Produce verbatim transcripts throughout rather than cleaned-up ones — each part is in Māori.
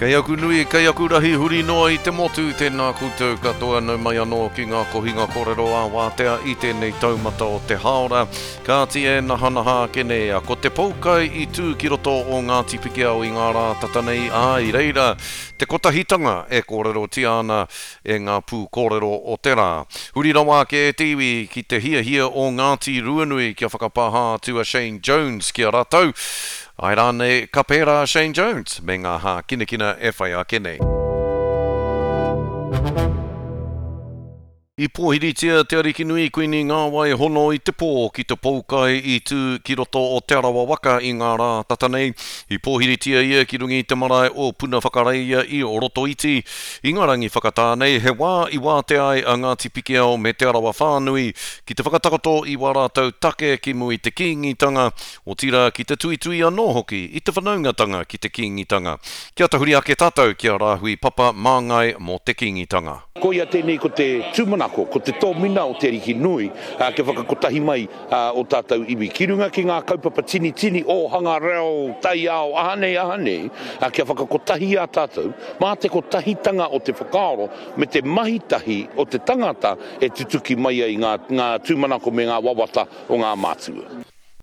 Kei aku nui, kei aku rahi huri noa I te motu tēnā koutou katoa nau mai anō ki ngā kohinga kōrero a wātea I tēnei taumata o te haora. Ka tie naha naha kene a ko te poukai I tū ki roto o ngā tipiki au I ngā rā tatanei a I reira. Te kotahitanga e kōrero ti ana e ngā pū kōrero o te rā. Huri rawa ke e tiwi ki te hia hia o Ngāti Ruanui kia whakapaha atu a Shane Jones kia rātou. Ai rāne ka pērā Shane Jones me ngā hā kina kina e whai a kene. I pōhiritia te ariki nui kuini ngā wai hono I te pō ki te poukai I tū ki roto o te arawa waka I ngā rā tatanei. I pōhiritia ia ki rungi te marae o puna whakareia I o roto iti. I ngā rangi whakatānei he wā I wā te ai a ngā tipiki au me te arawa whānui. Ki te whakatakoto I wā rātou take ki mui te kingitanga. O tira ki te tui tui anō hoki I te whanaungatanga ki te kingitanga. Kia tahuri ake tātou kia rāhui papa māngai mō te kingitanga. Ko ia tēnei ko te tūmanako, ko te tōmina o te ariki nui, uh, ke whakakotahi mai uh, o tātou iwi. Ki runga ki ngā kaupapa tini tini o hanga reo, tai ao, ahane ahane, uh, ke whakakotahi a tātou, mā te kotahitanga o te whakaoro, me te mahitahi o te tangata e tutuki mai ai ngā, ngā tūmanako me ngā wawata o ngā mātua.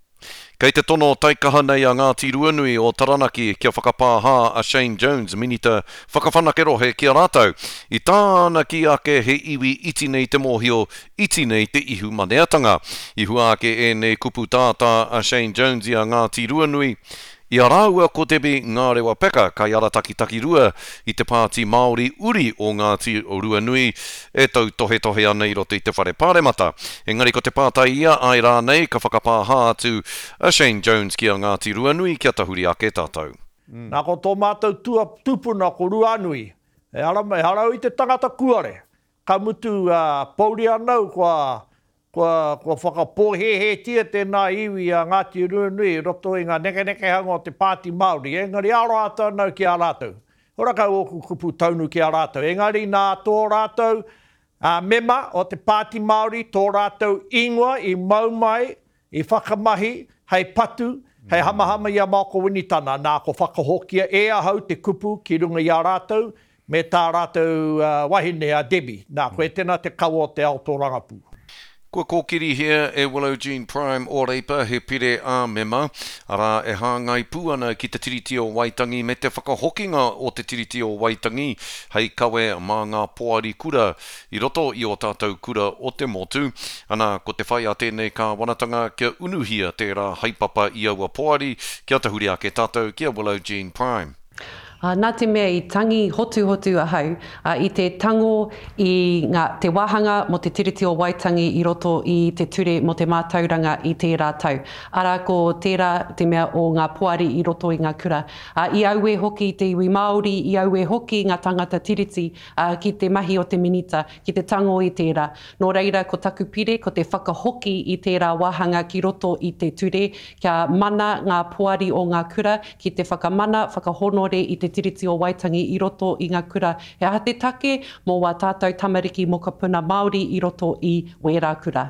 Kei te tono taikaha nei a Ngāti Ruanui o Taranaki kia whakapāha a Shane Jones minita whakawhanakerohe kia rātou. I tāna ki ake he iwi iti nei te mōhio, iti nei te ihu maneatanga. I hua ake e nei kupu tātā a Shane Jones I a Ngāti Ruanui. I a rāua ko tebi ngā rewa peka kai ara taki taki rua I te pāti Māori uri o Ngāti o Ruanui e tau tohe tohe anei roto I te whare pāremata. Engari ko te pātai ia ai rānei ka whakapāha atu a Shane Jones ki a Ngāti Ruanui kia tahuri ake tātou. Mm. Nā ko tō mātou tua, tupuna ko Ruanui. E ara mai harau I te tangata kuare. Ka mutu uh, pauri anau kua Kua, kua whakapōhehetia tēnā iwi a Ngāti Ruanui roto I ngā neke neke hanga o te pāti Māori. Engari aro ata nau ki a rātou. Ora kai oku kupu taunu ki a rātou. Engari nā tō rātou a mema o te pāti Māori, tō rātou ingoa I maumai, I whakamahi, hei patu, hei hamahama I a māko winitana. Nā ko whakahokia e ahau te kupu ki runga I a rātou, me tā rātou uh, wahine a Debbie. Nā koe tēnā te kaua o te ao tō rangapu. Kua kōkiri hea e Willow Jean Prime o reipa he pire a mema, ara e hāngai pūana ki te tiriti o Waitangi me te whakahokinga o te tiriti o Waitangi, hei kawe mā ngā poari kura, I roto I o tātou kura o te motu, ana ko te whai a tēnei ka wanatanga kia unuhia tērā haipapa I aua poari, kia tahuri ake tātou kia Willow Jean Prime. Uh, nā te mea I tangi hotu hotu a hau, uh, I te tango I ngā, te wāhanga mo te tiriti o Waitangi I roto I te ture mo te mātauranga I tērā tau. Ara ko tērā te mea o ngā poari I roto I ngā kura. Uh, I aue hoki te iwi Māori, I aue hoki ngā tangata tiriti uh, ki te mahi o te minita, ki te tango I tērā. Nō reira ko taku pire, ko te whakahoki I tērā wāhanga ki roto I te ture, kia mana ngā poari o ngā kura, ki te whakamana, whakahonore I te tiriti o Waitangi I roto I ngā kura. He aha te take mō wā tātou tamariki mō ka puna Māori I roto I wērā kura.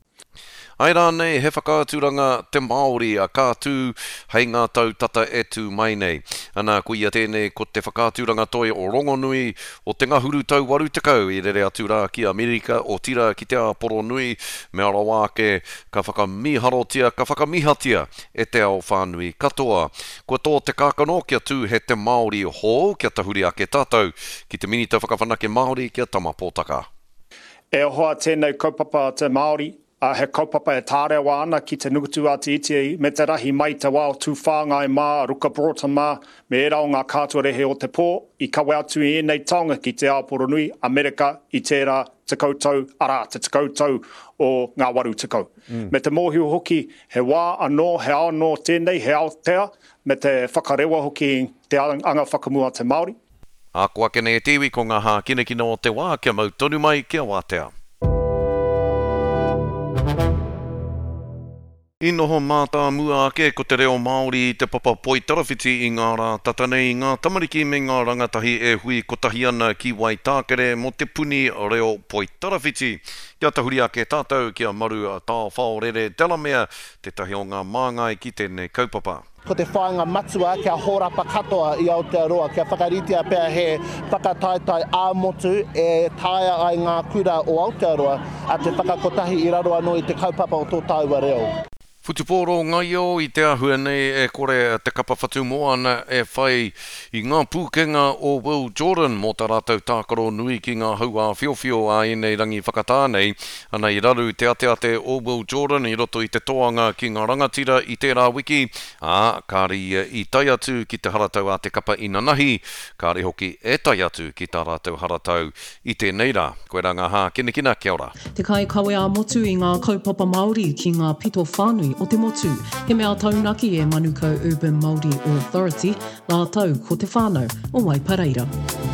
Ai rānei he whakaaturanga te Māori a kātū hei ngā tau tata e tū mai nei. Ana ko ia tēnei ko te whakaaturanga toi o Rongonui o te ngahuru tau waru tekau I rere atu rā ki Amerika o tira ki te Aporo Nui me ara wāke ka whakamiharotia, ka whakamihatia e te ao whānui katoa. Ko tō te kākano kia tū he te Māori hō kia tahuri ake tātou ki te minita whakawhanake Māori kia Tamapōtaka. E hoa tēnei kaupapa te Māori. Uh, he kaupapa e tārewa ana ki te nukutu a te iti me te rahi mai te wao tū whāngai mā, ruka brota mā, me e rao ngā kātua rehe o te pō, I kawe atu I enei taonga ki te Aporo Nui, Amerika, I tērā te koutou, arā te te koutou o ngā waru te kou. Mm. Me te mōhiu hoki, he wā anō, he ao anō tēnei, he ao tea, me te whakarewa hoki te anga whakamua te Māori. A kua kene e tiwi ko ngā hā kine kino o te wā, kia mau tonu mai, kia wātea. I noho mātā mua ake ko te reo Māori I te papa poitarawhiti I ngā rā tatanei ngā tamariki me ngā rangatahi e hui kotahi ana ki Waitākere mo te puni reo poitarawhiti. Kia tahuri ake tātou, kia maru a tā whaorere Delamere, te tahi o ngā māngai ki tēnei kaupapa. Ko te whāinga matua kia horapa katoa i Aotearoa, kia whakaritia pēr he whakataitai āmotu e tāia ai ngā kura o Aotearoa a te whakakotahi i raro anō i te kaupapa o tō tāua reo. Futuporo ngai o i te ahua nei e kore te kapa whatu moana e whai i ngā pūkenga o Will Jordan mō tā rātou tākaro nui ki ngā haua whiowhio a enei rangi whakatānei. Ana i raru te ateate o Will Jordan i roto i te toanga ki ngā rangatira i tērā wiki. Ā, kāri i tai atu ki te haratau a te kapa inanahi. Kāri hoki e tai atu ki tā rātou haratau i tēnei rā. Koe rā ngā hā, kina kina, kia ora. Te kai kawe a motu i ngā kaupapa Māori ki ngā pito whānui o te motu. He mea taunaki e Manukau Urban Māori Authority, nā tau ko te whānau o Waipareira.